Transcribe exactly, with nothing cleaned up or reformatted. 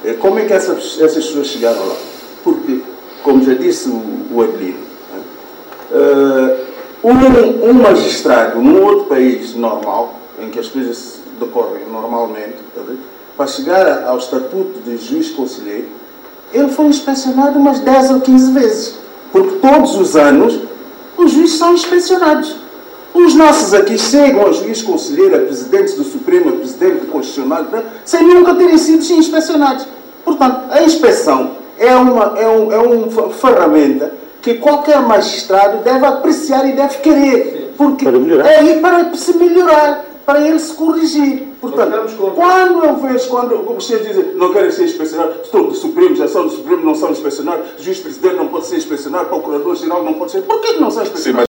Como é que essas, essas pessoas chegaram lá? Porque, como já disse o, o Adelino, né, um, um magistrado num outro país normal, em que as coisas decorrem normalmente, tá, para chegar ao estatuto de juiz conselheiro, ele foi inspecionado umas dez ou quinze vezes. Porque todos os anos os juízes são inspecionados. Os nossos aqui chegam a juiz conselheiro, a presidentes do Supremo, a presidente do Constitucional, sem nunca terem sido inspecionados. Portanto, a inspeção é uma, é um, é uma ferramenta que qualquer magistrado deve apreciar e deve querer. Porque é aí para se melhorar, para ele se corrigir. Portanto, quando eu vejo, quando vocês dizem não querem ser inspecionados, estou do Supremo, já são do Supremo, não são inspecionados, juiz-presidente não pode ser inspecionado, procurador-geral não pode ser. Por que não são inspecionados?